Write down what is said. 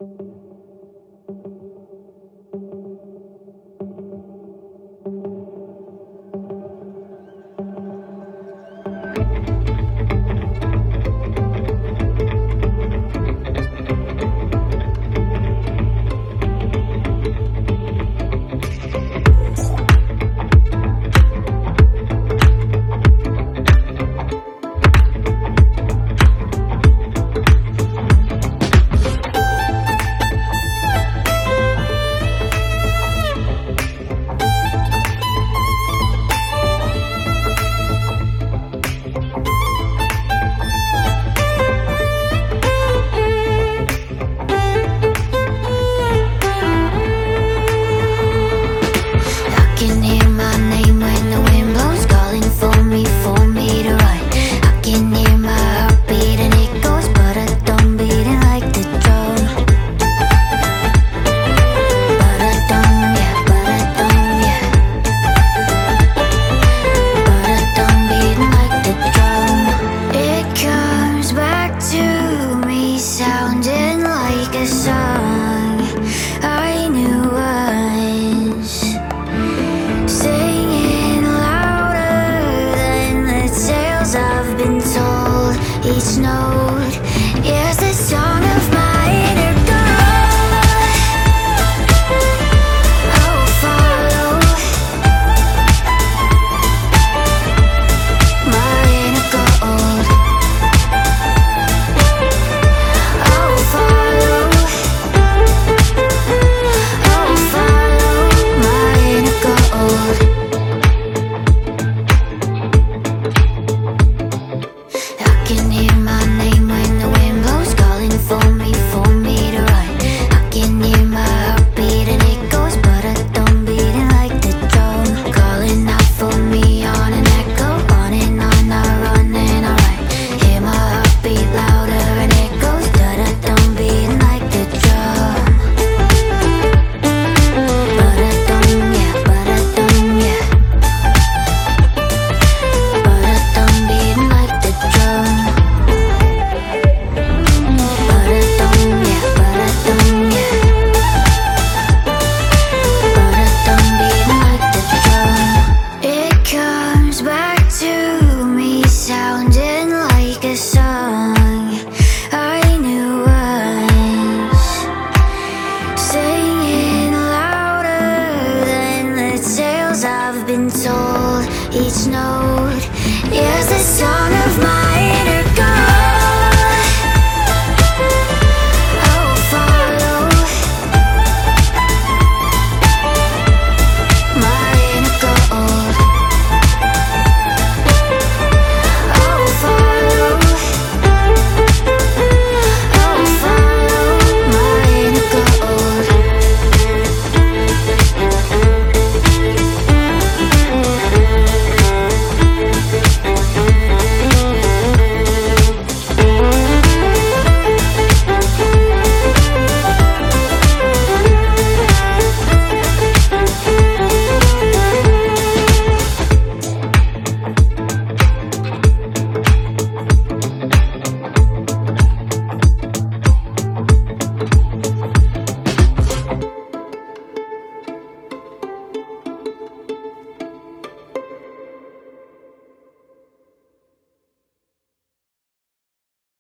Each note is the song of my inner girl. I'll follow my inner gold. I'll follow my inner gold. I can hear my name when the wind blows, calling for me to run. I can hear my heartbeat and it goes, but I don't beating like the drum. Calling out for me on an echo, on and on, I run and I run. Hear my heartbeat louder and it goes, but I don't beating like the drum. But I don't, yeah, but I don't, yeah. But I don't beating like the drum. Sounding like a song I knew once, singing louder than the tales I've been told. Each note